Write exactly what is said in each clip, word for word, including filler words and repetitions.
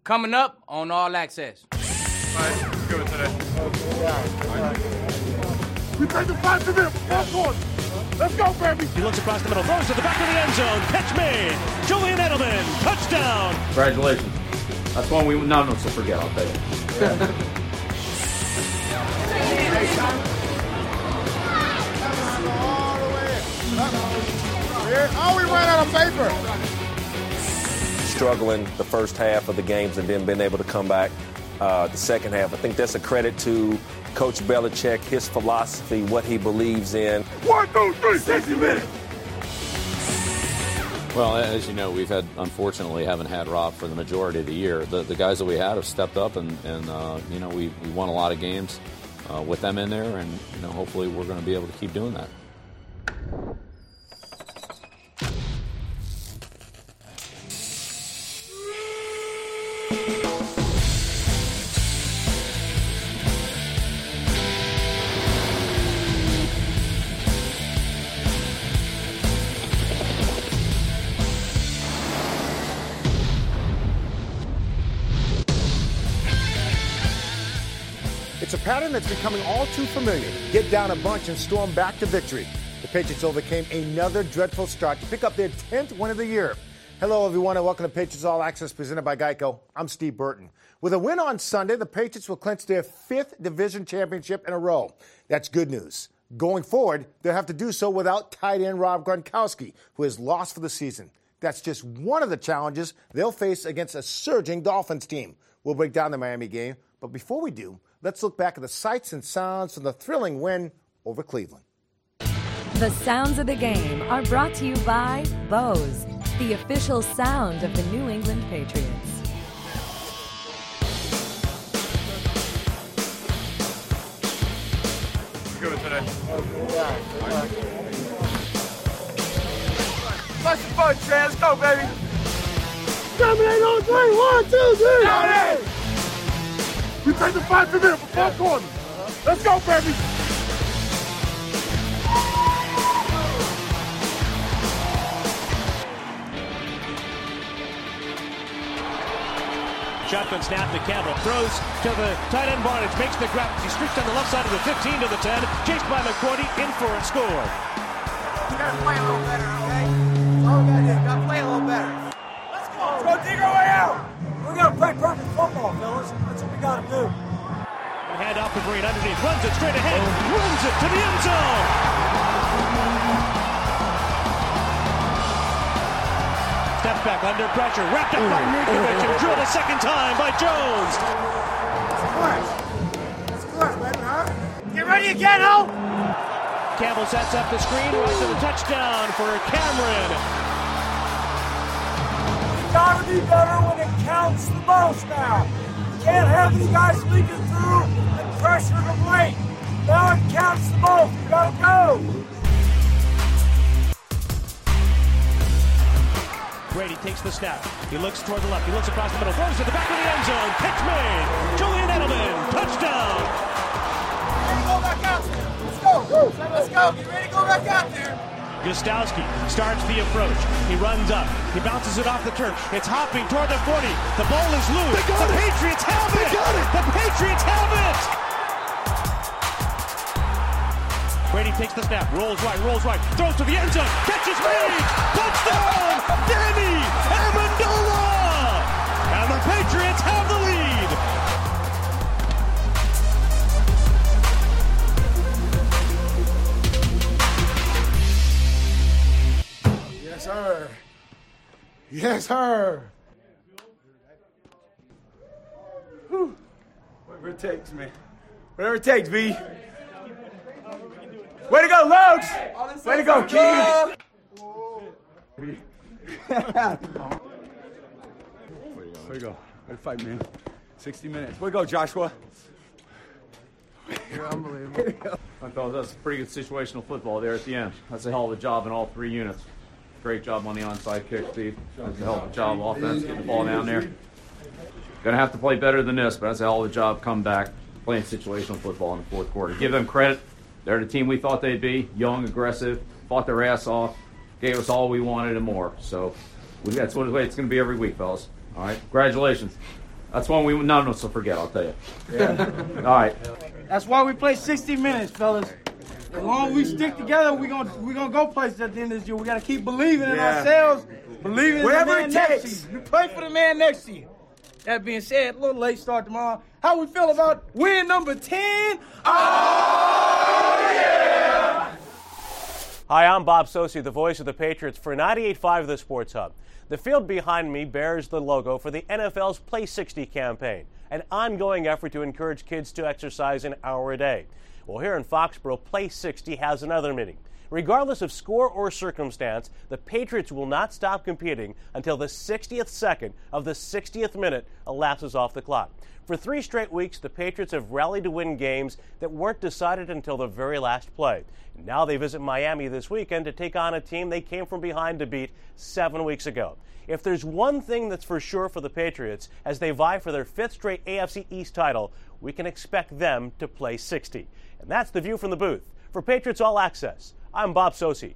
Coming up on All Access. All right, let's go today. We take the fight to them. Fourth quarter. Let's go, baby. He looks across the middle, throws to the back of the end zone. Catch made. Julian Edelman, touchdown. Congratulations. That's one we none of us will forget, I'll tell you. Oh, we ran out of paper. Struggling the first half of the games and then being able to come back uh, the second half. I think that's a credit to Coach Belichick, his philosophy, what he believes in. One, two, three, sixty minutes. Well, as you know, we've had, unfortunately, haven't had Rob for the majority of the year. The, the guys that we had have stepped up, and, and uh, you know, we, we won a lot of games uh, with them in there, and, you know, hopefully we're going to be able to keep doing that. It's a pattern that's becoming all too familiar. Get down a bunch and storm back to victory. The Patriots overcame another dreadful start to pick up their tenth win of the year. Hello, everyone, and welcome to Patriots All Access presented by Geico. I'm Steve Burton. With a win on Sunday, the Patriots will clinch their fifth division championship in a row. That's good news. Going forward, they'll have to do so without tight end Rob Gronkowski, who is lost for the season. That's just one of the challenges they'll face against a surging Dolphins team. We'll break down the Miami game, but before we do, let's look back at the sights and sounds from the thrilling win over Cleveland. The sounds of the game are brought to you by Bose, the official sound of the New England Patriots. Let's go today. Let's have fun, Trey. Let's go, baby. Dominate on three. One, two, three. Dominate. We take the fight to them for four quarters. Let's go, baby. Shotgun snap to Campbell. Throws to the tight end Barnage. Makes the grab. He streaks on the left side of the fifteen to the ten. Chased by McCourty. In for a score. We gotta play a little better, okay? That's all we gotta do. Gotta play a little better. Let's go. Let's go dig our way out. We gotta play perfect football, fellas. That's what we gotta do. Hand off to Green underneath. Runs it straight ahead. Runs it to the end zone. Steps back under pressure. Wrapped up by Mirkovic and drilled a second time by Jones. That's a clutch. That's a clutch, baby, huh? Get ready again, Ho! Campbell sets up the screen. Right to the touchdown for Cameron. You gotta be better when it counts the most now. You can't have these guys leaking through and pressure them late. Now it counts the most. You gotta go. Brady takes the snap. He looks toward the left. He looks across the middle. Throws to the back of the end zone. Catch made. Julian Edelman. Touchdown. Ready to go back out there. Let's go. Let's go. Get ready to go back out there. Gostowski starts the approach. He runs up. He bounces it off the turf. It's hopping toward the forty. The ball is loose. The it. Patriots have it. They got it. The Patriots have it. Brady takes the snap. Rolls right. Rolls right. Throws to the end zone. Catches made. Touchdown. Danny Amendola. And the Patriots have the lead. Yes, sir. Yes, sir. Whew. Whatever it takes, man. Whatever it takes, B. Way to go, Logs! Way to go, King! Way to go. Way to fight, man. sixty minutes. Way to go, Joshua. You're unbelievable. I thought that was pretty good situational football there at the end. That's a hell of a job in all three units. Great job on the onside kick, Steve. That's a hell of a job offense, getting the ball down there. Gonna have to play better than this, but that's a hell of a job come back, playing situational football in the fourth quarter. Give them credit. They're the team we thought they'd be. Young, aggressive, fought their ass off, gave us all we wanted and more. So that's what it's going to be every week, fellas. All right, congratulations. That's one we none of us will forget, I'll tell you. Yeah. All right. That's why we play sixty minutes, fellas. As long as we stick together, we're going we gonna go places at the end of this year. We got to keep believing in Yeah. ourselves, believing in Whatever the man it next takes. to you. You play for the man next to you. That being said, a little late start tomorrow. How we feel about win number ten? Oh, yeah! Hi, I'm Bob Socci, the voice of the Patriots for ninety-eight point five The Sports Hub. The field behind me bears the logo for the N F L's Play sixty campaign, an ongoing effort to encourage kids to exercise an hour a day. Well, here in Foxborough, Play sixty has another meaning. Regardless of score or circumstance, the Patriots will not stop competing until the sixtieth second of the sixtieth minute elapses off the clock. For three straight weeks, the Patriots have rallied to win games that weren't decided until the very last play. Now they visit Miami this weekend to take on a team they came from behind to beat seven weeks ago. If there's one thing that's for sure for the Patriots as they vie for their fifth straight A F C East title, we can expect them to play sixty. And that's the view from the booth. For Patriots All Access, I'm Bob Socci.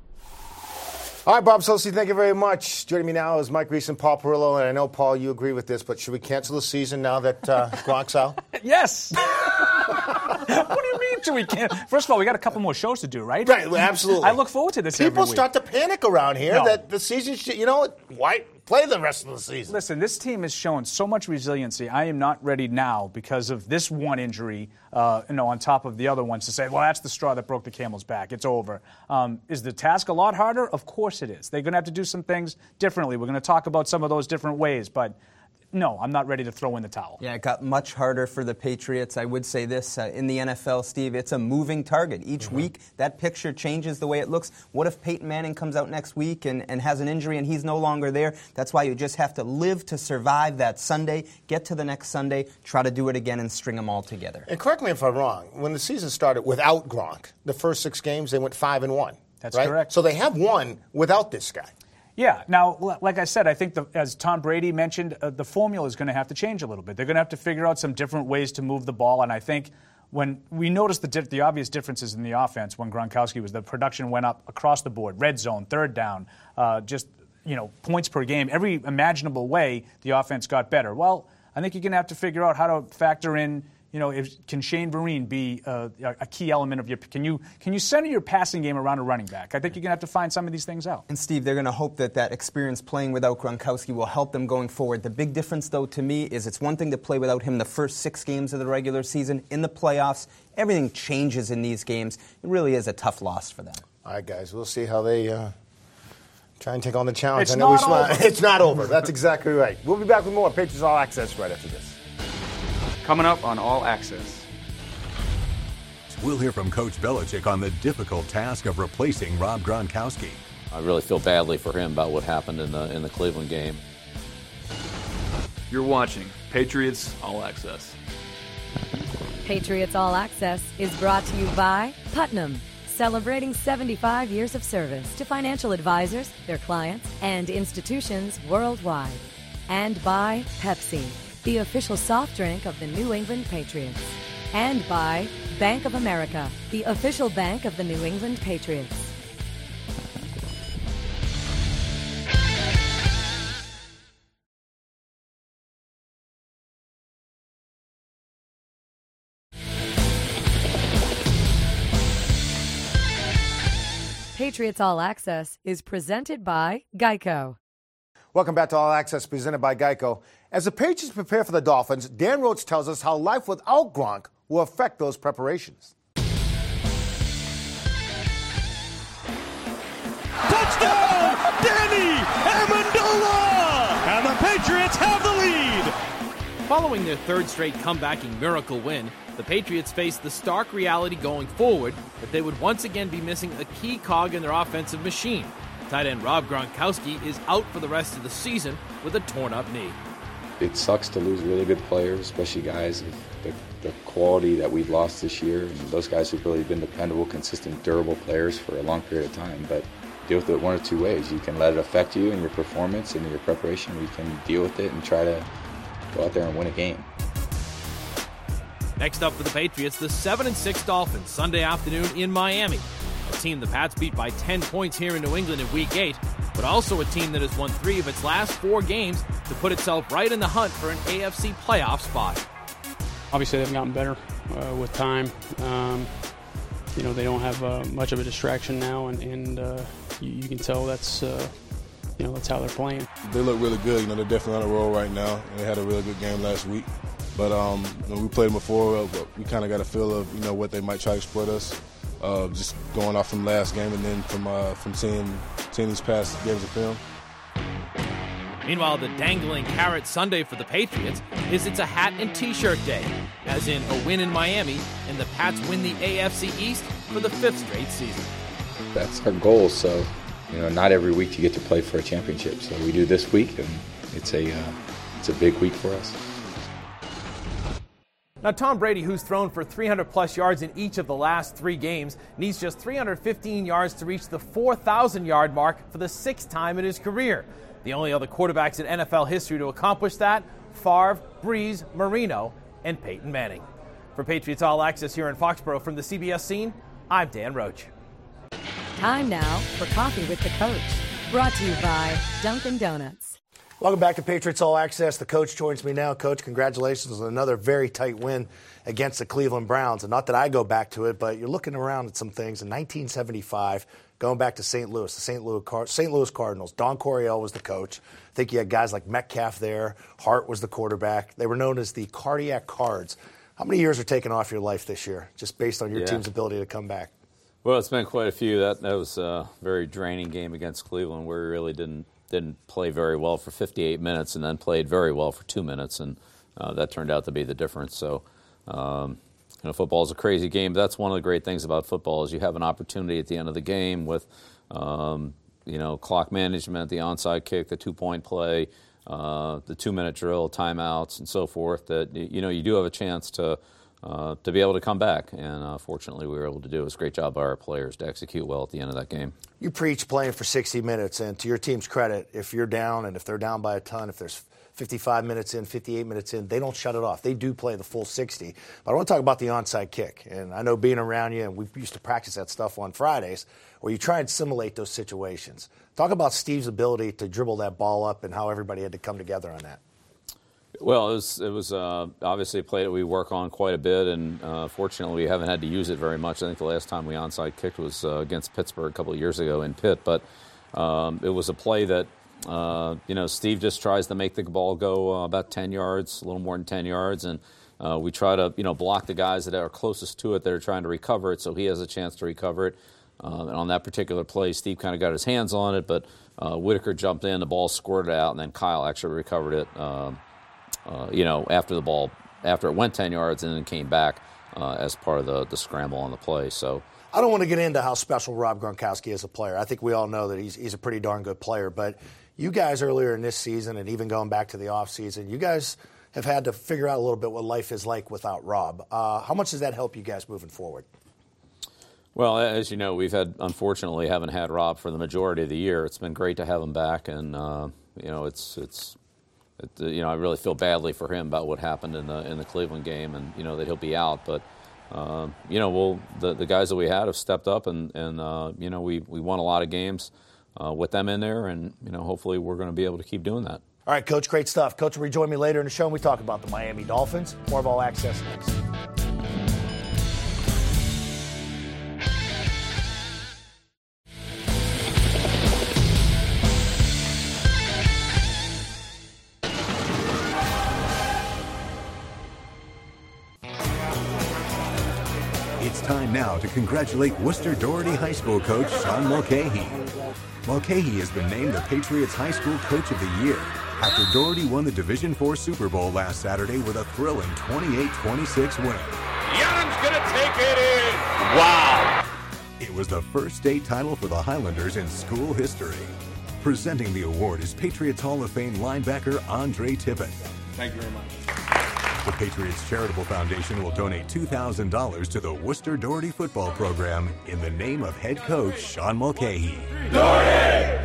All right, Bob Socci, thank you very much. Joining me now is Mike Reese and Paul Perillo, and I know, Paul, you agree with this, but should we cancel the season now that uh, Gronk's out? Yes. What do you mean, should we can't? First of all, we got a couple more shows to do, right? Right, absolutely. I look forward to this People every week. start to panic around here No. that the season should, you know, why play the rest of the season? Listen, this team has shown so much resiliency. I am not ready now because of this one injury, uh, you know, on top of the other ones to say, well, that's the straw that broke the camel's back. It's over. Um, is the task a lot harder? Of course it is. They're going to have to do some things differently. We're going to talk about some of those different ways, but no, I'm not ready to throw in the towel. Yeah, it got much harder for the Patriots. I would say this, uh, in the N F L, Steve, it's a moving target. Each mm-hmm. week, that picture changes the way it looks. What if Peyton Manning comes out next week and, and has an injury and he's no longer there? That's why you just have to live to survive that Sunday, get to the next Sunday, try to do it again and string them all together. And correct me if I'm wrong, when the season started without Gronk, the first six games, they went five and one. That's right? correct. So they have won without this guy. Yeah. Now, l- like I said, I think the, as Tom Brady mentioned, uh, the formula is going to have to change a little bit. They're going to have to figure out some different ways to move the ball. And I think when we noticed the, di- the obvious differences in the offense when Gronkowski was, the production went up across the board, red zone, third down, uh, just, you know, points per game. Every imaginable way, the offense got better. Well, I think you're going to have to figure out how to factor in, you know, if, can Shane Vereen be uh, a key element of your? Can you can you center your passing game around a running back? I think you're going to have to find some of these things out. And Steve, they're going to hope that that experience playing without Gronkowski will help them going forward. The big difference, though, to me, is it's one thing to play without him the first six games of the regular season. In the playoffs, everything changes in these games. It really is a tough loss for them. All right, guys, we'll see how they uh, try and take on the challenge. It's I know not we smile. over. It's not over. That's exactly right. We'll be back with more Patriots All Access right after this. Coming up on All Access. We'll hear from Coach Belichick on the difficult task of replacing Rob Gronkowski. I really feel badly for him about what happened in the in the Cleveland game. You're watching Patriots All Access. Patriots All Access is brought to you by Putnam, celebrating seventy-five years of service to financial advisors, their clients, and institutions worldwide. And by Pepsi, the official soft drink of the New England Patriots. And by Bank of America, the official bank of the New England Patriots. Patriots All Access is presented by Geico. Welcome back to All Access, presented by Geico. As the Patriots prepare for the Dolphins, Dan Roach tells us how life without Gronk will affect those preparations. Touchdown, Danny Amendola! And the Patriots have the lead. Following their third straight comebacking miracle win, the Patriots face the stark reality going forward that they would once again be missing a key cog in their offensive machine. Tight end Rob Gronkowski is out for the rest of the season with a torn-up knee. It sucks to lose really good players, especially guys of the, the quality that we've lost this year, and those guys who've really been dependable, consistent, durable players for a long period of time. But deal with it one of two ways. You can let it affect you in your performance and your preparation, or you can deal with it and try to go out there and win a game. Next up for the Patriots, the seven and six Dolphins, Sunday afternoon in Miami. A team the Pats beat by ten points here in New England in Week eight. but also a team that has won three of its last four games to put itself right in the hunt for an A F C playoff spot. Obviously, they've gotten better uh, with time. Um, you know, they don't have uh, much of a distraction now, and, and uh, you, you can tell that's, uh, you know, that's how they're playing. They look really good. You know, they're definitely on a roll right now. And they had a really good game last week. But um, when we played them before, uh, we kind of got a feel of, you know, what they might try to exploit us. Uh, just going off from last game and then from uh, from seeing, seeing these past games of film. Meanwhile, the dangling carrot Sunday for the Patriots is it's a hat and T-shirt day, as in a win in Miami, and the Pats win the A F C East for the fifth straight season. That's our goal, so, you know, not every week you get to play for a championship. So we do this week, and it's a, uh, it's a big week for us. Now, Tom Brady, who's thrown for three hundred plus yards in each of the last three games, needs just three hundred fifteen yards to reach the four thousand yard mark for the sixth time in his career. The only other quarterbacks in N F L history to accomplish that, Favre, Breeze, Marino, and Peyton Manning. For Patriots All Access here in Foxborough from the C B S scene, I'm Dan Roach. Time now for Coffee with the Coach, brought to you by Dunkin' Donuts. Welcome back to Patriots All Access. The coach joins me now. Coach, congratulations on another very tight win against the Cleveland Browns. And not that I go back to it, but you're looking around at some things. In nineteen seventy-five, going back to Saint Louis, the Saint Louis, Car- Saint Louis Cardinals, Don Coryell was the coach. I think you had guys like Metcalf there. Hart was the quarterback. They were known as the Cardiac Cards. How many years are taken off your life this year, just based on your yeah. team's ability to come back? Well, it's been quite a few. That that was a very draining game against Cleveland, where we really didn't didn't play very well for fifty-eight minutes, and then played very well for two minutes, and uh, that turned out to be the difference. So, um, you know, football is a crazy game. But that's one of the great things about football is you have an opportunity at the end of the game with, um, you know, clock management, the onside kick, the two-point play, uh, the two-minute drill, timeouts, and so forth. That you know you do have a chance to. Uh, to be able to come back, and uh, fortunately we were able to do it. It was a great job by our players to execute well at the end of that game. You preach playing for sixty minutes, and to your team's credit, if you're down and if they're down by a ton, if there's fifty-five minutes in, fifty-eight minutes in, they don't shut it off. They do play the full sixty. But I want to talk about the onside kick, and I know being around you, and we used to practice that stuff on Fridays, where you try and simulate those situations. Talk about Steve's ability to dribble that ball up and how everybody had to come together on that. Well, it was, it was uh, obviously a play that we work on quite a bit, and uh, fortunately we haven't had to use it very much. I think the last time we onside kicked was uh, against Pittsburgh a couple of years ago in Pitt, but um, it was a play that, uh, you know, Steve just tries to make the ball go uh, about ten yards, a little more than ten yards, and uh, we try to, you know, block the guys that are closest to it that are trying to recover it so he has a chance to recover it. Uh, and on that particular play, Steve kind of got his hands on it, but uh, Whitaker jumped in, the ball squirted out, and then Kyle actually recovered it. Um, Uh, you know, after the ball, after it went ten yards and then came back uh, as part of the, the scramble on the play. So I don't want to get into how special Rob Gronkowski is a player. I think we all know that he's he's a pretty darn good player. But you guys earlier in this season and even going back to the offseason, you guys have had to figure out a little bit what life is like without Rob. Uh, how much does that help you guys moving forward? Well, as you know, we've had, unfortunately, haven't had Rob for the majority of the year. It's been great to have him back, and, uh, you know, it's it's. It, uh, you know, I really feel badly for him about what happened in the in the Cleveland game, and you know that he'll be out. But uh, you know, we'll the, the guys that we had have stepped up, and and uh, you know we we won a lot of games uh, with them in there, and you know hopefully we're going to be able to keep doing that. All right, Coach, great stuff. Coach will rejoin me later in the show, and we talk about the Miami Dolphins. More of All Access next. It's time now to congratulate Worcester Doherty High School coach Sean Mulcahy. Mulcahy has been named the Patriots High School Coach of the Year after Doherty won the Division four Super Bowl last Saturday with a thrilling twenty-eight twenty-six win. Young's gonna take it in. Wow. It was the first state title for the Highlanders in school history. Presenting the award is Patriots Hall of Fame linebacker Andre Tippett. Thank you very much. The Patriots Charitable Foundation will donate two thousand dollars to the Worcester Doherty football program in the name of head coach Sean Mulcahy. Doherty!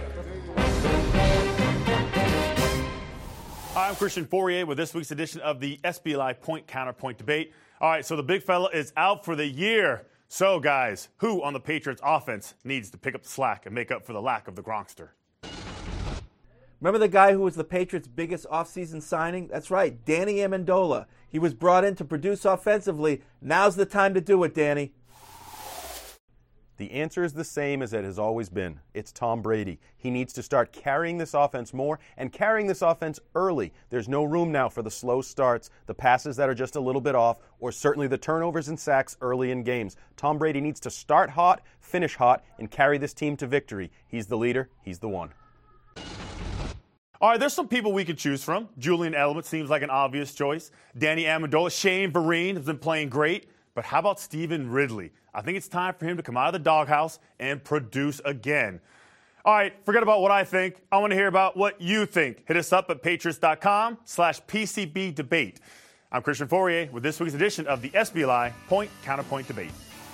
Hi, I'm Christian Fourier with this week's edition of the S B L I Point Counterpoint Debate. All right, so the big fella is out for the year. So, guys, who on the Patriots offense needs to pick up the slack and make up for the lack of the Gronkster? Remember the guy who was the Patriots' biggest offseason signing? That's right, Danny Amendola. He was brought in to produce offensively. Now's the time to do it, Danny. The answer is the same as it has always been. It's Tom Brady. He needs to start carrying this offense more and carrying this offense early. There's no room now for the slow starts, the passes that are just a little bit off, or certainly the turnovers and sacks early in games. Tom Brady needs to start hot, finish hot, and carry this team to victory. He's the leader. He's the one. All right, there's some people we could choose from. Julian Edelman seems like an obvious choice. Danny Amendola. Shane Vereen has been playing great. But how about Stephen Ridley? I think it's time for him to come out of the doghouse and produce again. All right, forget about what I think. I want to hear about what you think. Hit us up at patriots.com slash PCB debate. I'm Christian Fourier with this week's edition of the S B L I Point Counterpoint Debate.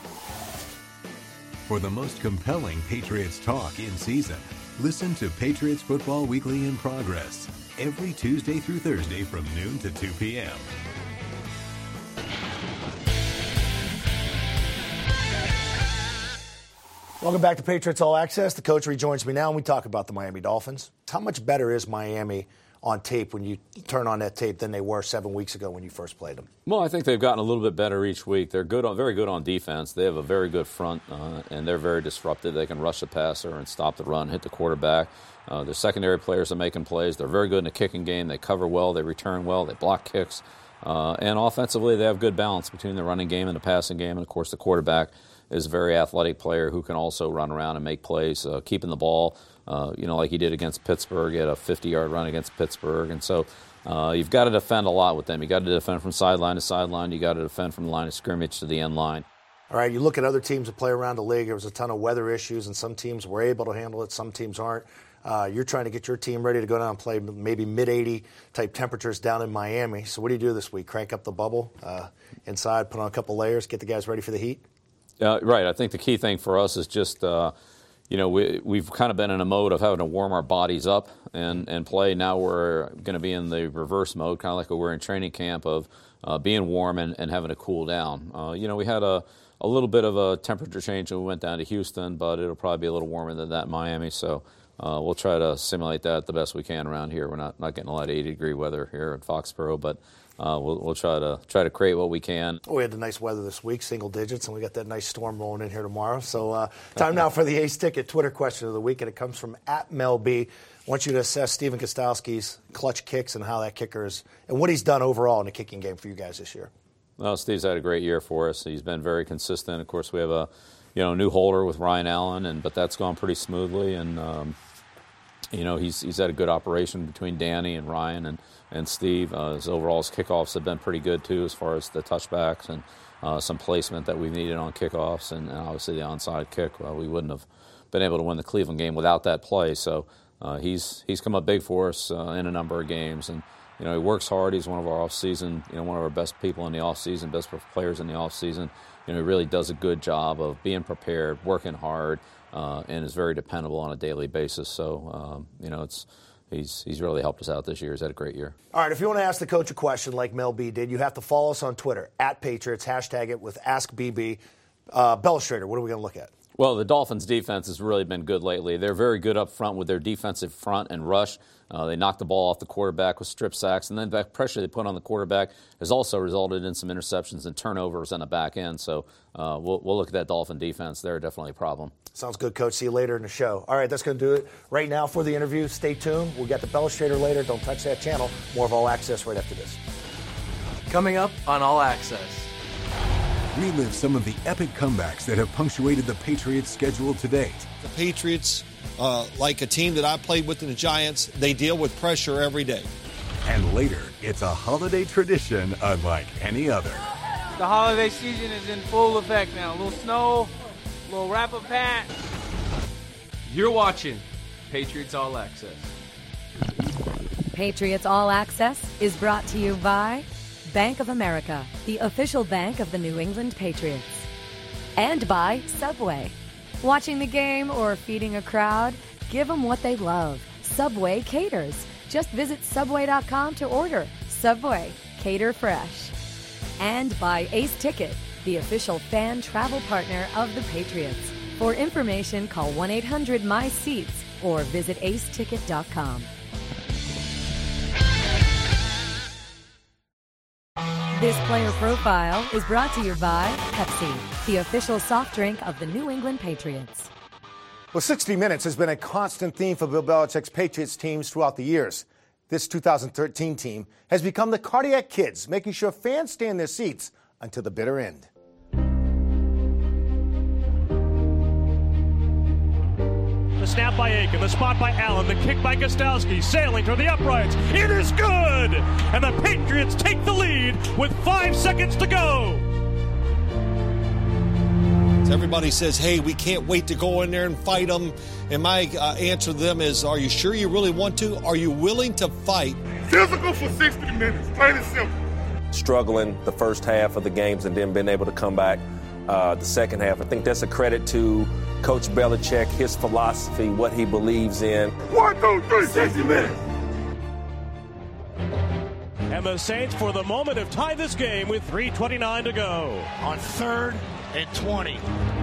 For the most compelling Patriots talk in season, listen to Patriots Football Weekly in Progress every Tuesday through Thursday from noon to two p.m. Welcome back to Patriots All Access. The coach rejoins me now, and we talk about the Miami Dolphins. How much better is Miami on tape when you turn on that tape than they were seven weeks ago when you first played them? Well, I think they've gotten a little bit better each week. They're good, on, very good on defense. They have a very good front, uh, and they're very disruptive. They can rush the passer and stop the run, hit the quarterback. Uh, their secondary players are making plays. They're very good in the kicking game. They cover well. They return well. They block kicks. Uh, and offensively, they have good balance between the running game and the passing game. And, of course, the quarterback is a very athletic player who can also run around and make plays, uh, keeping the ball, uh, you know, like he did against Pittsburgh. He had a fifty-yard run against Pittsburgh. And so uh, you've got to defend a lot with them. You've got to defend from sideline to sideline. You've got to defend from the line of scrimmage to the end line. All right, you look at other teams that play around the league. There was a ton of weather issues, and some teams were able to handle it. Some teams aren't. Uh, you're trying to get your team ready to go down and play maybe mid eighty type temperatures down in Miami. So what do you do this week? Crank up the bubble uh, inside, put on a couple layers, get the guys ready for the heat? Uh, right. I think the key thing for us is just, uh, you know, we, we've kind of been in a mode of having to warm our bodies up and, and play. Now we're going to be in the reverse mode, kind of like we were in training camp of uh, being warm and, and having to cool down. Uh, you know, we had a, a little bit of a temperature change when we went down to Houston, but it'll probably be a little warmer than that in Miami. So uh, we'll try to simulate that the best we can around here. We're not, not getting a lot of eighty degree weather here at Foxborough, but Uh, we'll, we'll try to try to create what we can. Oh, we had the nice weather this week, single digits, and we got that nice storm rolling in here tomorrow. So uh, time now for the Ace Ticket Twitter question of the week, and it comes from at Mel B. I want you to assess Stephen Gostkowski's clutch kicks and how that kicker is, and what he's done overall in the kicking game for you guys this year. Well, Steve's had a great year for us. He's been very consistent. Of course, we have a you know new holder with Ryan Allen, and but that's gone pretty smoothly. And um, you know he's he's had a good operation between Danny and Ryan and. And Steve, uh, his overall his kickoffs have been pretty good, too, as far as the touchbacks and uh, some placement that we needed on kickoffs. And, and obviously the onside kick, well, we wouldn't have been able to win the Cleveland game without that play. So uh, he's he's come up big for us uh, in a number of games. And, you know, he works hard. He's one of our off-season, you know, one of our best people in the off-season, best players in the off-season. You know, he really does a good job of being prepared, working hard, uh, and is very dependable on a daily basis. So, um, you know, it's... He's he's really helped us out this year. He's had a great year. All right, if you want to ask the coach a question like Mel B did, you have to follow us on Twitter, at Patriots, hashtag it with Ask B B. Uh, Bellustrator, what are we going to look at? Well, the Dolphins' defense has really been good lately. They're very good up front with their defensive front and rush. Uh, they knock the ball off the quarterback with strip sacks, and then the pressure they put on the quarterback has also resulted in some interceptions and turnovers on the back end. So uh, we'll, we'll look at that Dolphin defense. They're definitely a problem. Sounds good, Coach. See you later in the show. All right, that's going to do it right now for the interview. Stay tuned. We'll get the Bellustrator later. Don't touch that channel. More of All Access right after this. Coming up on All Access. Relive some of the epic comebacks that have punctuated the Patriots' schedule to date. The Patriots, uh, like a team that I played with in the Giants, they deal with pressure every day. And later, it's a holiday tradition unlike any other. The holiday season is in full effect now. A little snow, a little wrap-up hat. You're watching Patriots All Access. Patriots All Access is brought to you by Bank of America, the official bank of the New England Patriots. And by Subway. Watching the game or feeding a crowd? Give them what they love. Subway caters. Just visit Subway dot com to order. Subway. Cater fresh. And by Ace Ticket. the official fan travel partner of the Patriots. For information, call one eight hundred M Y SEATS or visit ace ticket dot com. This player profile is brought to you by Pepsi, the official soft drink of the New England Patriots. Well, sixty minutes has been a constant theme for Bill Belichick's Patriots teams throughout the years. This two thousand thirteen team has become the Cardiac Kids, making sure fans stay in their seats until the bitter end. The snap by Aiken, the spot by Allen, the kick by Gostkowski, sailing toward the uprights. It is good! And the Patriots take the lead with five seconds to go. Everybody says, hey, we can't wait to go in there and fight them. And my uh, answer to them is, are you sure you really want to? Are you willing to fight? Physical for sixty minutes, plain and simple. Struggling the first half of the games and then being able to come back uh, the second half. I think that's a credit to Coach Belichick, his philosophy, what he believes in. One, two, three, sixty minutes. And the Saints, for the moment, have tied this game with three twenty-nine to go. On third and twenty.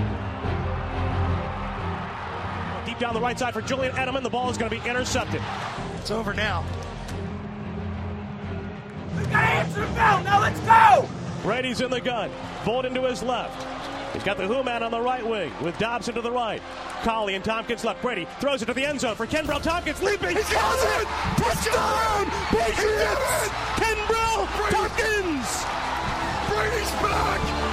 Deep down the right side for Julian Edelman. The ball is going to be intercepted. It's over now. We got to answer the bell. Now let's go. Brady's in the gun. Bolden to his left. He's got the Who Man on the right wing with Dobson to the right. Collie and Tompkins left. Brady throws it to the end zone for Kenbrell Tompkins leaping. He's got it! Touchdown! Patriots! Kenbrell Tompkins! Brady's back!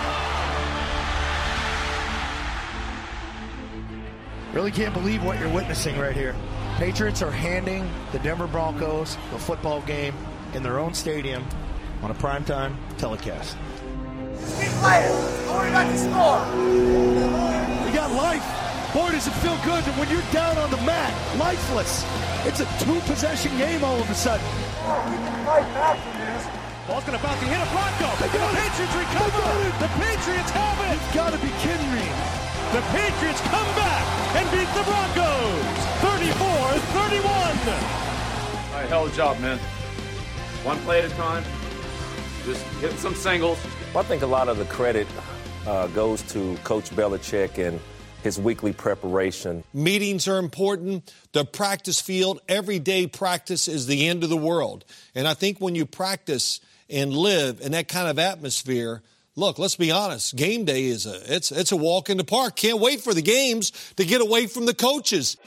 Really can't believe what you're witnessing right here. Patriots are handing the Denver Broncos the football game in their own stadium on a primetime telecast. Keep playing. Only got to score. You got life. Boy, does it feel good when you're down on the mat, lifeless. It's a two-possession game all of a sudden. Oh, we can fight back from this. Ball's going to bounce and hit a Bronco. They got the it. Patriots recover. They the Patriots have it. You've got to be kidding me. The Patriots come back and beat the Broncos thirty-four thirty-one. All right, hell of a job, man. One play at a time. Just hitting some singles. Well, I think a lot of the credit uh, goes to Coach Belichick and his weekly preparation. Meetings are important. The practice field, everyday practice is the end of the world. And I think when you practice and live in that kind of atmosphere, look, let's be honest, game day is a it's it's a walk in the park. Can't wait for the games to get away from the coaches.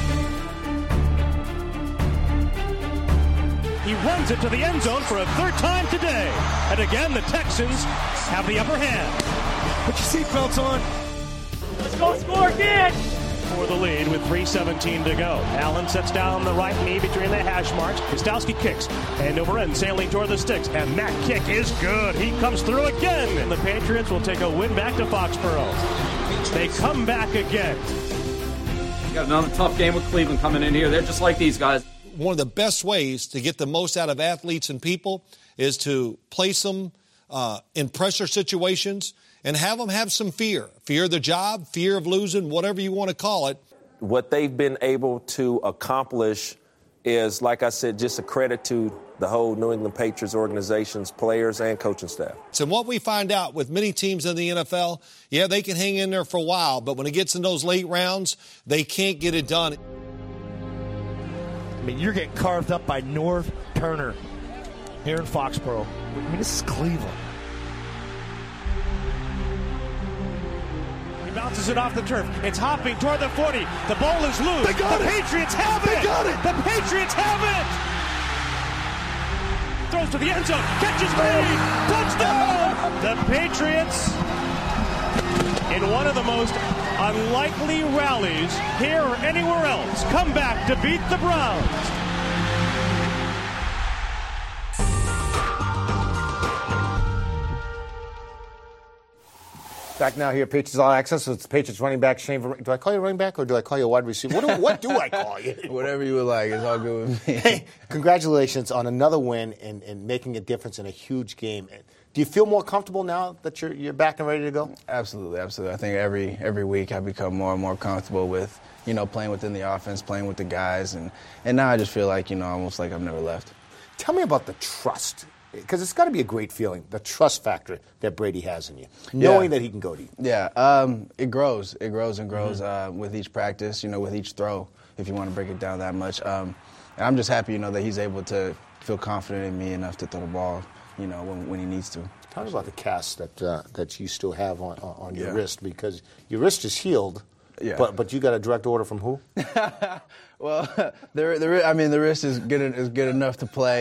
He runs it to the end zone for a third time today. And again, the Texans have the upper hand. Put your seatbelts on. Let's go score again. For the lead with three seventeen to go. Allen sets down the right knee between the hash marks. Gostkowski kicks. End over end, sailing toward the sticks. And that kick is good. He comes through again. And the Patriots will take a win back to Foxborough. They come back again. You got another tough game with Cleveland coming in here. They're just like these guys. One of the best ways to get the most out of athletes and people is to place them uh, in pressure situations and have them have some fear. Fear of the job, fear of losing, whatever you want to call it. What they've been able to accomplish is, like I said, just a credit to the whole New England Patriots organization's players and coaching staff. So what we find out with many teams in the N F L, yeah, they can hang in there for a while, but when it gets in those late rounds, they can't get it done. I mean, you're getting carved up by Norv Turner here in Foxborough. I mean, this is Cleveland. He bounces it off the turf. It's hopping toward the forty. The ball is loose. They got the it. Patriots have they it. They got it. The Patriots have it. Throws to the end zone. Catches made. Touchdown. The Patriots, in one of the most unlikely rallies here or anywhere else, come back to beat the Browns. Back now here, Patriots All Access. So it's Patriots running back Shane Vereen. Do I call you running back or do I call you a wide receiver? What do, what do I call you? Whatever you would like. It's all good with me. Hey, congratulations on another win and, and making a difference in a huge game. Do you feel more comfortable now that you're you're back and ready to go? Absolutely, absolutely. I think every every week I become more and more comfortable with, you know, playing within the offense, playing with the guys, and, and now I just feel like, you know, almost like I've never left. Tell me about the trust Because it's got to be a great feeling, the trust factor that Brady has in you, knowing yeah. that he can go to you. Yeah, um, it grows. It grows and grows Mm-hmm. uh, with each practice, you know, with each throw, if you want to break it down that much. Um, and I'm just happy, you know, that he's able to feel confident in me enough to throw the ball, you know, when, when he needs to. Tell me about the cast that uh, that you still have on, on your Yeah. wrist, because your wrist is healed, Yeah. but but you got a direct order from who? Well, the, the, I mean, the wrist is good is good enough to play.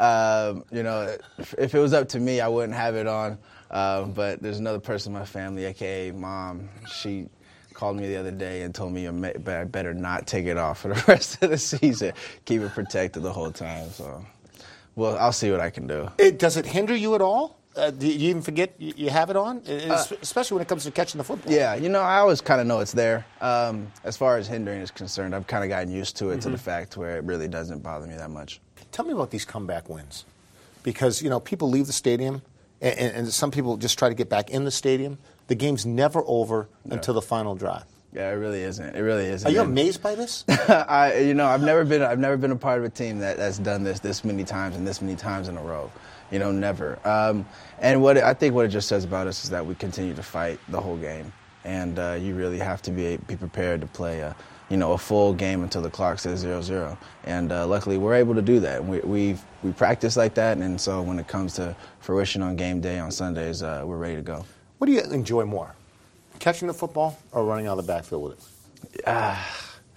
Um, you know, if, if it was up to me, I wouldn't have it on. Uh, but there's another person in my family, a k a. Mom. She called me the other day and told me I better not take it off for the rest of the season. Keep it protected the whole time. So, well, I'll see what I can do. It, does it hinder you at all? Uh, do you even forget you, you have it on? Uh, Especially when it comes to catching the football. Yeah, you know, I always kind of know it's there. Um, as far as hindering is concerned, I've kind of gotten used to it, Mm-hmm. to the fact where it really doesn't bother me that much. Tell me about these comeback wins, because you know people leave the stadium, and, and some people just try to get back in the stadium. The game's never over No. until the final drive. Yeah, it really isn't. It really isn't. Are you And- amazed by this? I, you know, I've never been. I've never been a part of a team that, that's done this this many times and this many times in a row. You know, never. Um, and what it, I think what it just says about us is that we continue to fight the whole game, and uh, you really have to be be prepared to play a, you know, a full game until the clock says zero zero. And uh, luckily, we're able to do that. We we we practice like that, and so when it comes to fruition on game day on Sundays, uh, we're ready to go. What do you enjoy more, catching the football or running out of the backfield with it? Ah.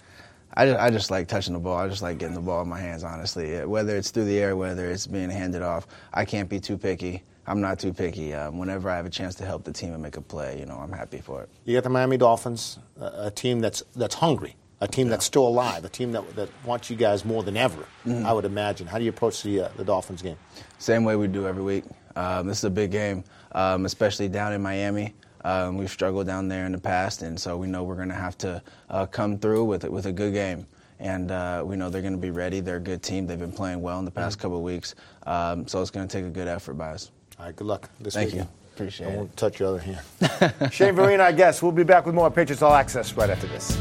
I just, I just like touching the ball. I just like getting the ball in my hands, honestly. Whether it's through the air, whether it's being handed off, I can't be too picky. I'm not too picky. Um, whenever I have a chance to help the team and make a play, you know, I'm happy for it. You got the Miami Dolphins, a, a team that's that's hungry, a team that's still alive, a team that that wants you guys more than ever. Mhm. I would imagine. How do you approach the uh, the Dolphins game? Same way we do every week. Um, this is a big game, um, especially down in Miami. Um, we've struggled down there in the past, and so we know we're going to have to uh, come through with with a good game. And uh, we know they're going to be ready. They're a good team. They've been playing well in the past couple of weeks. Um, so it's going to take a good effort by us. All right, good luck this Thank weekend. you. Appreciate I it. won't touch your other hand. Shane Vereen, our guest. We'll be back with more Patriots All Access right after this.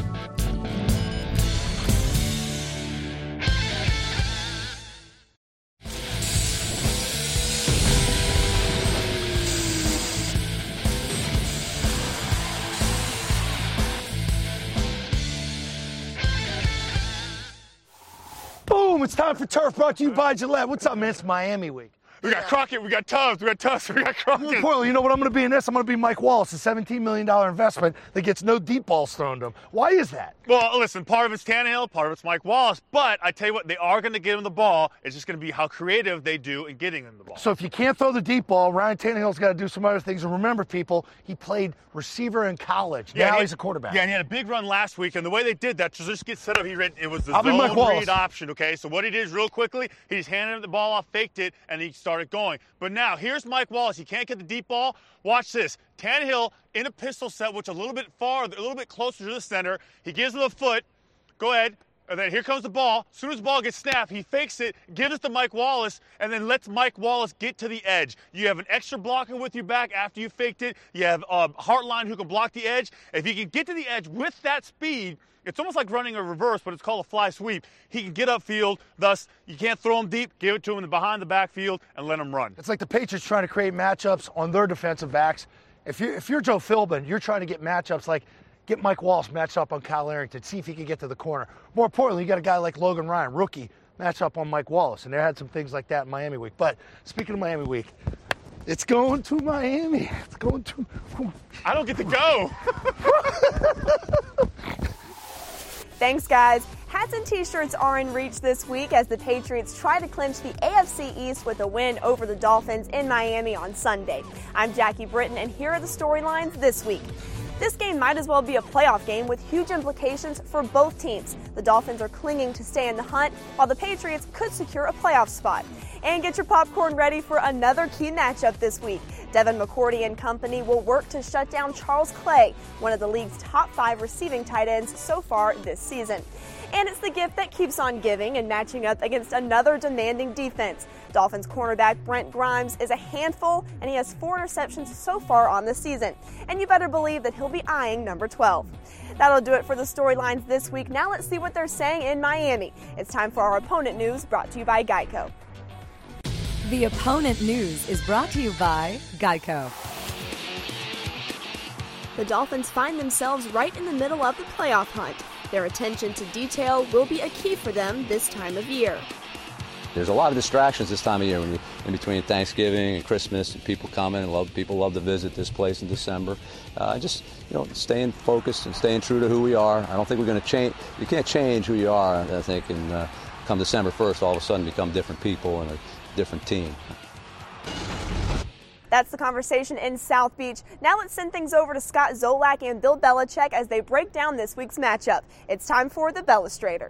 Boom, it's time for Turf, brought to you by Gillette. What's up, man? It's Miami week. We got Crockett, we got Tubbs, we got Tubbs, we got Crockett. Portland, you know what I'm going to be in this? I'm going to be Mike Wallace, a seventeen million dollars investment that gets no deep balls thrown to him. Why is that? Well, listen, part of it's Tannehill, part of it's Mike Wallace, but I tell you what, they are going to get him the ball. It's just going to be how creative they do in getting him the ball. So if you can't throw the deep ball, Ryan Tannehill's got to do some other things. And remember, people, he played receiver in college. Yeah, now he- he's a quarterback. Yeah, and he had a big run last week, and the way they did that, to just get set up, he read, it was the I'll be zone Mike Wallace. read option, okay? So what he did is real quickly, he just handed him the ball off, faked it, and he started going. But now, here's Mike Wallace. He can't get the deep ball. Watch this. Tannehill in a pistol set, which is a little bit far, a little bit closer to the center. He gives him the foot. Go ahead. And then here comes the ball. As soon as the ball gets snapped, he fakes it, gives it to Mike Wallace, and then lets Mike Wallace get to the edge. You have an extra blocker with your back after you faked it. You have uh, Hartline who can block the edge. If he can get to the edge with that speed, it's almost like running a reverse, but it's called a fly sweep. He can get upfield. Thus, you can't throw him deep. Give it to him in the behind the backfield and let him run. It's like the Patriots trying to create matchups on their defensive backs. If you're, if you're Joe Philbin, you're trying to get matchups like get Mike Wallace matched up on Kyle Arrington, see if he can get to the corner. More importantly, you got a guy like Logan Ryan, rookie, match up on Mike Wallace. And they had some things like that in Miami week. But speaking of Miami week, it's going to Miami. It's going to. I don't get to go. Thanks, guys. Hats and T-shirts are in reach this week as the Patriots try to clinch the A F C East with a win over the Dolphins in Miami on Sunday. I'm Jackie Britton, and here are the storylines this week. This game might as well be a playoff game with huge implications for both teams. The Dolphins are clinging to stay in the hunt, while the Patriots could secure a playoff spot. And get your popcorn ready for another key matchup this week. Devin McCourty and company will work to shut down Charles Clay, one of the league's top five receiving tight ends so far this season. And it's the gift that keeps on giving and matching up against another demanding defense. Dolphins cornerback Brent Grimes is a handful, and he has four interceptions so far on the season. And you better believe that he'll be eyeing number twelve. That'll do it for the storylines this week. Now let's see what they're saying in Miami. It's time for our opponent news, brought to you by Geico. The Opponent News is brought to you by Geico. The Dolphins find themselves right in the middle of the playoff hunt. Their attention to detail will be a key for them this time of year. There's a lot of distractions this time of year when you in between Thanksgiving and Christmas, and people come in and love people love to visit this place in December. Uh, just you know, staying focused and staying true to who we are. I don't think we're going to change. You can't change who you are. I think, and uh, come December first, all of a sudden become different people and a different team. That's the conversation in South Beach. Now let's send things over to Scott Zolak and Bill Belichick as they break down this week's matchup. It's time for the Bellustrator.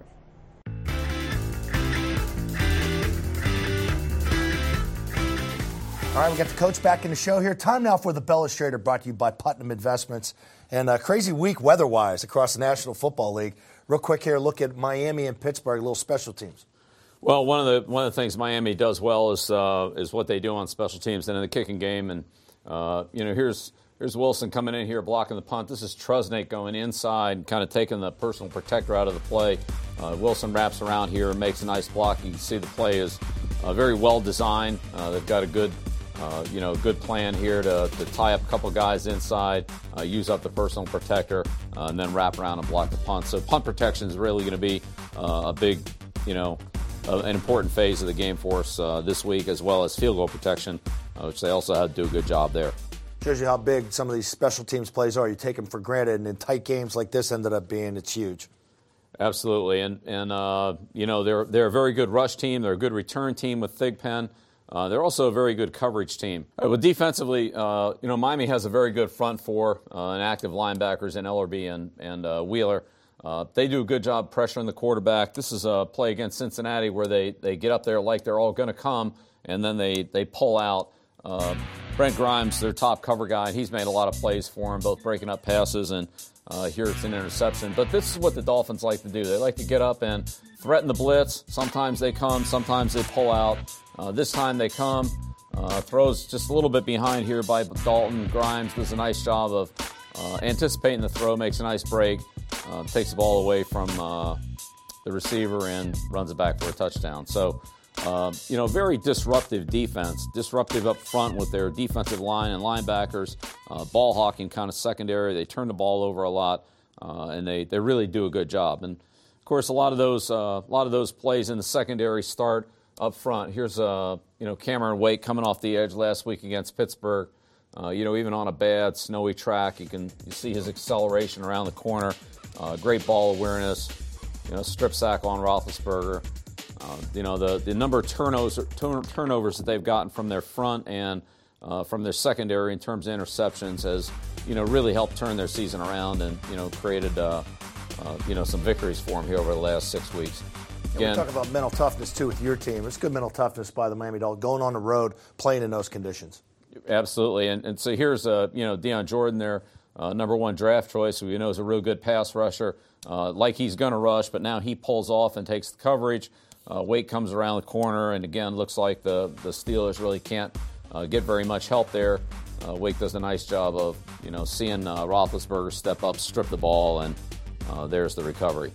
All right, we got the coach back in the show here. Time now for the Bellustrator, brought to you by Putnam Investments. And a crazy week weather-wise across the National Football League. Real quick here, look at Miami and Pittsburgh, little special teams. Well, one of the one of the things Miami does well is uh, is what they do on special teams and in the kicking game. And uh, you know, here's here's Wilson coming in here blocking the punt. This is Trusnake going inside, kind of taking the personal protector out of the play. Uh, Wilson wraps around here and makes a nice block. You can see the play is uh, very well designed. Uh, they've got a good. Uh, you know, good plan here to, to tie up a couple guys inside, uh, use up the personal protector, uh, and then wrap around and block the punt. So punt protection is really going to be uh, a big, you know, uh, an important phase of the game for us uh, this week, as well as field goal protection, uh, which they also had to do a good job there. Shows you how big some of these special teams plays are. You take them for granted, and in tight games like this ended up being, it's huge. Absolutely, and and uh, you know they're they're a very good rush team. They're a good return team with Thigpen. Uh, they're also a very good coverage team. Uh, but defensively, uh, you know, Miami has a very good front four uh, and active linebackers in Ellerbe and, and uh, Wheeler. Uh, they do a good job pressuring the quarterback. This is a play against Cincinnati where they, they get up there like they're all going to come, and then they, they pull out. Uh, Brent Grimes, their top cover guy, he's made a lot of plays for him, both breaking up passes and uh, here it's an interception. But this is what the Dolphins like to do. They like to get up and threaten the blitz. Sometimes they come, sometimes they pull out. Uh, this time they come, uh, throws just a little bit behind here by Dalton. Grimes does a nice job of uh, anticipating the throw, makes a nice break, uh, takes the ball away from uh, the receiver and runs it back for a touchdown. So, uh, you know, very disruptive defense, disruptive up front with their defensive line and linebackers, uh, ball hawking kind of secondary. They turn the ball over a lot, uh, and they, they really do a good job. And, of course, a lot of those uh, a lot of those plays in the secondary start up front. Here's uh, you know Cameron Wake coming off the edge last week against Pittsburgh. Uh, you know, even on a bad snowy track, you can you see his acceleration around the corner. Uh, great ball awareness. You know, strip sack on Roethlisberger. Uh, you know, the the number of turnovers turn, turnovers that they've gotten from their front and uh, from their secondary in terms of interceptions has you know really helped turn their season around and you know created uh, uh, you know some victories for them here over the last six weeks. And we talk about mental toughness, too, with your team. It's good mental toughness by the Miami Dolphins, going on the road, playing in those conditions. Absolutely. And, and so here's, uh, you know, Deion Jordan, their uh, number one draft choice, who you know is a real good pass rusher, uh, like he's going to rush, but now he pulls off and takes the coverage. Uh, Wake comes around the corner, and, again, looks like the, the Steelers really can't uh, get very much help there. Uh, Wake does a nice job of, you know, seeing uh, Roethlisberger step up, strip the ball, and uh, there's the recovery.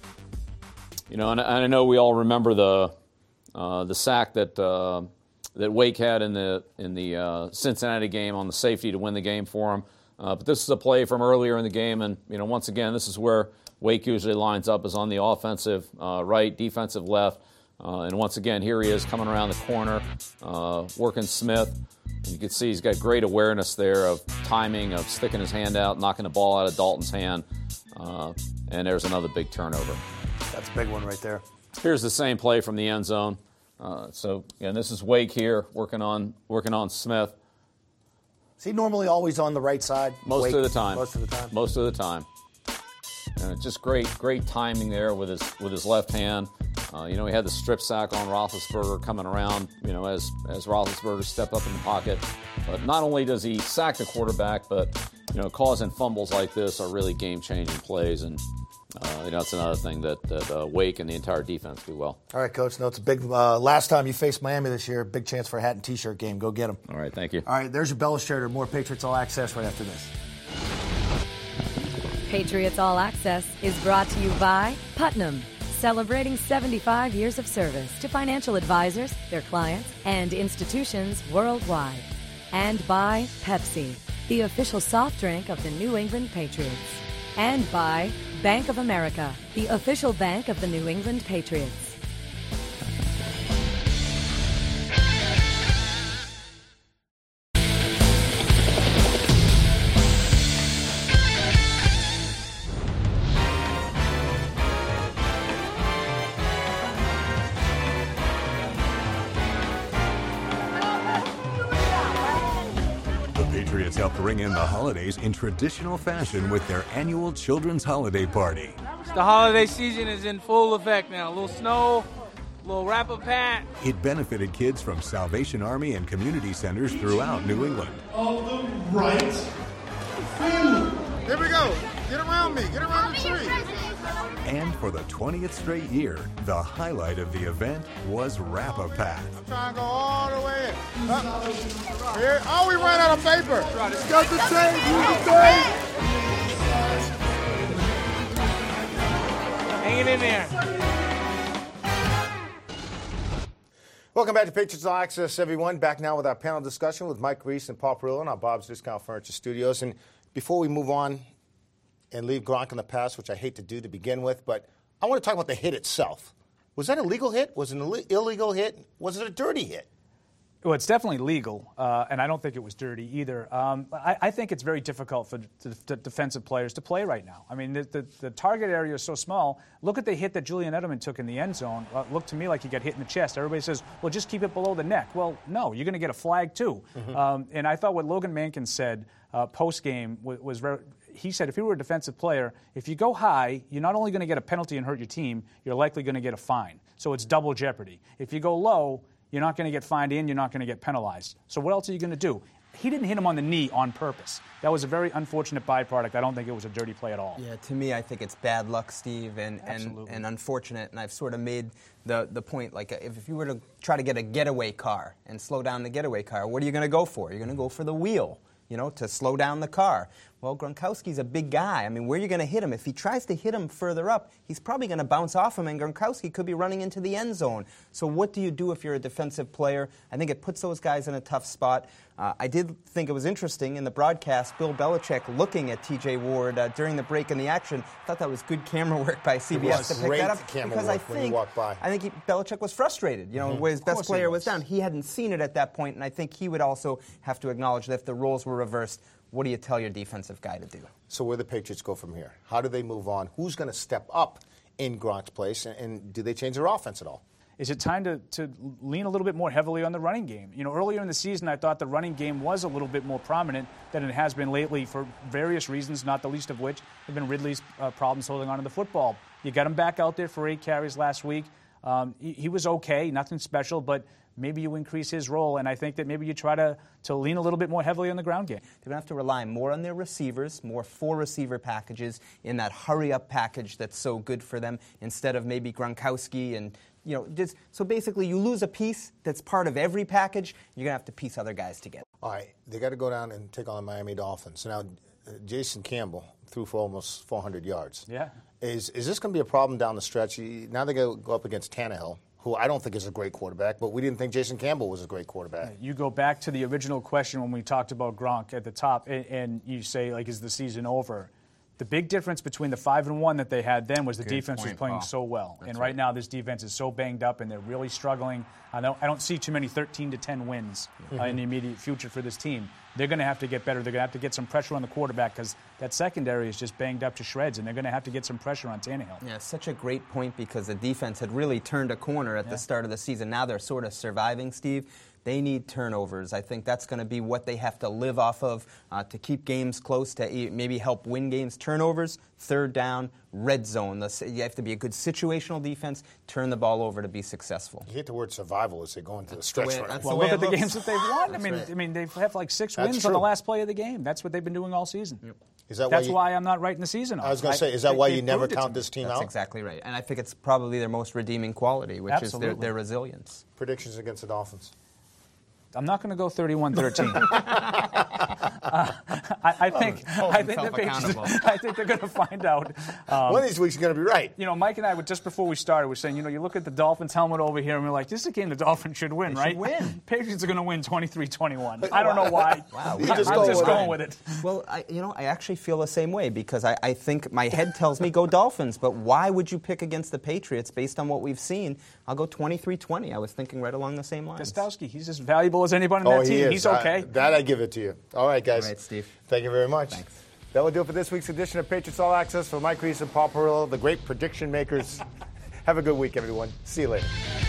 You know, and I know we all remember the uh, the sack that uh, that Wake had in the in the uh, Cincinnati game on the safety to win the game for him. Uh, but this is a play from earlier in the game, and you know, once again, this is where Wake usually lines up, is on the offensive uh, right, defensive left, uh, and once again, here he is coming around the corner, uh, working Smith. And you can see he's got great awareness there of timing, of sticking his hand out, knocking the ball out of Dalton's hand, uh, and there's another big turnover. That's a big one right there. Here's the same play from the end zone. Uh, so, again, this is Wake here working on working on Smith. Is he normally always on the right side? Most Wake, of the time. Most of the time. Most of the time. And just great, great timing there with his with his left hand. Uh, you know, he had the strip sack on Roethlisberger coming around. You know, as as Roethlisberger stepped up in the pocket. But not only does he sack the quarterback, but you know, causing fumbles like this are really game-changing plays. And Uh, you know, it's another thing that, that uh, Wake and the entire defense do well. All right, Coach. No, it's a big uh, last time you faced Miami this year, big chance for a hat and T-shirt game. Go get them. All right, thank you. All right, there's your Bellustrator. More Patriots All Access right after this. Patriots All Access is brought to you by Putnam, celebrating seventy-five years of service to financial advisors, their clients, and institutions worldwide. And by Pepsi, the official soft drink of the New England Patriots. And by Bank of America, the official bank of the New England Patriots. Help bring in the holidays in traditional fashion with their annual Children's Holiday Party. The holiday season is in full effect now. A little snow, a little wrap-up hat. It benefited kids from Salvation Army and community centers throughout New England. Of the right field. Here we go. Get around me. Get around the tree. And for the twentieth straight year, the highlight of the event was Wrap-A-Pat. I'm trying to go all the way in. Up. Here. Oh, we ran out of paper. It's got the tape. Use the tape. Hang it in there. Welcome back to Patriots All Access, everyone. Back now with our panel discussion with Mike Reiss and Paul Perillo in our Bob's Discount Furniture Studios. And before we move on and leave Gronk in the past, which I hate to do to begin with, but I want to talk about the hit itself. Was that a legal hit? Was it an Ill- illegal hit? Was it a dirty hit? Well, it's definitely legal, uh, and I don't think it was dirty either. Um, I, I think it's very difficult for the, the defensive players to play right now. I mean, the, the, the target area is so small. Look at the hit that Julian Edelman took in the end zone. Uh, looked to me like he got hit in the chest. Everybody says, well, just keep it below the neck. Well, no, you're going to get a flag too. Mm-hmm. Um, and I thought what Logan Mankins said uh, post-game was, was very – he said if you were a defensive player, if you go high, you're not only going to get a penalty and hurt your team, you're likely going to get a fine. So it's double jeopardy. If you go low – you're not going to get fined and you're not going to get penalized. So what else are you going to do? He didn't hit him on the knee on purpose. That was a very unfortunate byproduct. I don't think it was a dirty play at all. Yeah, to me, I think it's bad luck, Steve, and, and, and unfortunate. And I've sort of made the, the point, like, if, if you were to try to get a getaway car and slow down the getaway car, what are you going to go for? You're going to go for the wheel, you know, to slow down the car. Well, Gronkowski's a big guy. I mean, where are you going to hit him? If he tries to hit him further up, he's probably going to bounce off him, and Gronkowski could be running into the end zone. So what do you do if you're a defensive player? I think it puts those guys in a tough spot. Uh, I did think it was interesting in the broadcast, Bill Belichick looking at T J Ward uh, during the break in the action. I thought that was good camera work by C B S to pick that up. Because I think, when you walk by. I think he, Belichick was frustrated, you know, Mm-hmm. where his Of best course he player was. was down. He hadn't seen it at that point, and I think he would also have to acknowledge that if the roles were reversed, what do you tell your defensive guy to do? So where do the Patriots go from here? How do they move on? Who's going to step up in Gronk's place, and, and do they change their offense at all? Is it time to, to lean a little bit more heavily on the running game? You know, earlier in the season, I thought the running game was a little bit more prominent than it has been lately for various reasons, not the least of which have been Ridley's uh, problems holding on to the football. You got him back out there for eight carries last week. Um, he, he was okay, nothing special, but maybe you increase his role, and I think that maybe you try to, to lean a little bit more heavily on the ground game. They're going to have to rely more on their receivers, more four-receiver packages in that hurry-up package that's so good for them, instead of maybe Gronkowski and, you know, just, so basically you lose a piece that's part of every package, you're going to have to piece other guys together. All right, they got to go down and take on the Miami Dolphins. So now, uh, Jason Campbell threw for almost four hundred yards. Yeah. Is is this going to be a problem down the stretch? Now they go go up against Tannehill, who I don't think is a great quarterback, but we didn't think Jason Campbell was a great quarterback. You go back to the original question when we talked about Gronk at the top, and, and you say, like, is the season over? The big difference between the five and one that they had then was the Good defense point, was playing Paul. so well, That's and right. right now this defense is so banged up, and they're really struggling. I don't, I don't see too many thirteen to ten wins uh, in the immediate future for this team. They're going to have to get better. They're going to have to get some pressure on the quarterback because that secondary is just banged up to shreds, and they're going to have to get some pressure on Tannehill. Yeah, such a great point because the defense had really turned a corner at Yeah. the start of the season. Now they're sort of surviving, Steve. They need turnovers. I think that's going to be what they have to live off of uh, to keep games close, to e- maybe help win games. Turnovers, third down, red zone. The, you have to be a good situational defense, turn the ball over to be successful. You hate the word survival as they go into the stretch way- run. that's Well, the way look at it the looks. games that they've won. I That's mean, right. I mean, they have like six That's wins on the true. last play of the game. That's what they've been doing all season. Yep. Is that why That's you- why I'm not writing the season off. I was going to say, is that they- why they you never proved it to count me. this team That's out? exactly right. And I think it's probably their most redeeming quality, which is their, Absolutely. their resilience. Predictions against the Dolphins. I'm not going to go thirty-one thirteen. uh, I, I think Hold I think the himself Patriots, accountable. I think they're going to find out. Um, One of these weeks is going to be right. You know, Mike and I were just before we started, we're saying, you know, you look at the Dolphins helmet over here, and we're like, this is a game the Dolphins should win, They right? should win. Patriots are going to win twenty-three twenty-one. I don't know why. Wow, I'm we just, go with going it. with it. Well, I, you know, I actually feel the same way because I, I think my head tells me go Dolphins, but why would you pick against the Patriots based on what we've seen? I'll go twenty-three twenty. I was thinking right along the same lines. Gostowski, he's as valuable as anybody on Oh, that he team. is. He's okay. I, that I give it to you. All right, guys. All right, Steve. Thank you very much. Thanks. That will do it for this week's edition of Patriots All Access. For Mike Reese and Paul Perillo, the great prediction makers. Have a good week, everyone. See you later.